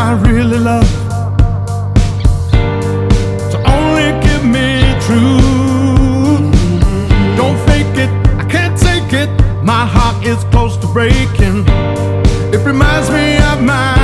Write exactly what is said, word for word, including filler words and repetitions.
I really love to only give me truth. Don't fake it, I can't take it. My heart is close to breaking. It reminds me of my